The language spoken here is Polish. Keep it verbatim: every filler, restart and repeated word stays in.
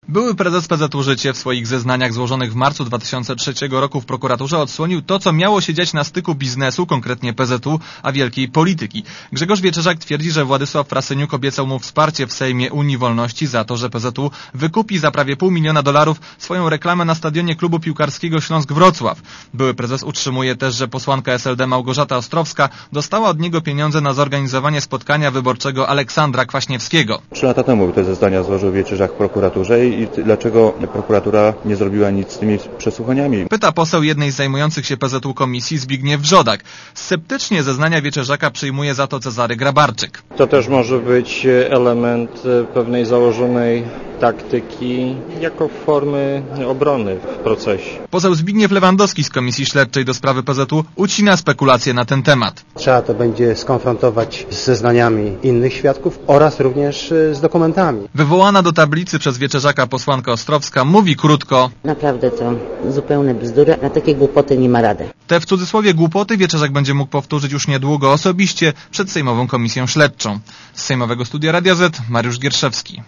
Były prezes P Z U Życie w swoich zeznaniach złożonych w marcu dwa tysiące trzeciego roku w prokuraturze odsłonił to, co miało się dziać na styku biznesu, konkretnie P Z U, a wielkiej polityki. Grzegorz Wieczerzak twierdzi, że Władysław Frasyniuk obiecał mu wsparcie w Sejmie Unii Wolności za to, że P Z U wykupi za prawie pół miliona dolarów swoją reklamę na stadionie klubu piłkarskiego Śląsk-Wrocław. Były prezes utrzymuje też, że posłanka S L D Małgorzata Ostrowska dostała od niego pieniądze na zorganizowanie spotkania wyborczego Aleksandra Kwaśniewskiego. Trzy lata temu te zeznania złożył Wieczerzak w prokuraturze i dlaczego prokuratura nie zrobiła nic z tymi przesłuchaniami? Pyta poseł jednej z zajmujących się P Z U komisji Zbigniew Wrzodak. Sceptycznie zeznania Wieczerzaka przyjmuje za to Cezary Grabarczyk. To też może być element pewnej założonej taktyki jako formy obrony w procesie. Poseł Zbigniew Lewandowski z Komisji Śledczej do sprawy P Z U ucina spekulacje na ten temat. Trzeba to będzie skonfrontować z zeznaniami innych świadków oraz również z dokumentami. Wywołana do tablicy przez Wieczerzaka posłanka Ostrowska mówi krótko: naprawdę to zupełne bzdury, na takie głupoty nie ma rady. Te w cudzysłowie głupoty Wieczerzak będzie mógł powtórzyć już niedługo osobiście przed Sejmową Komisją Śledczą. Z Sejmowego Studia Radia Z Mariusz Gierszewski.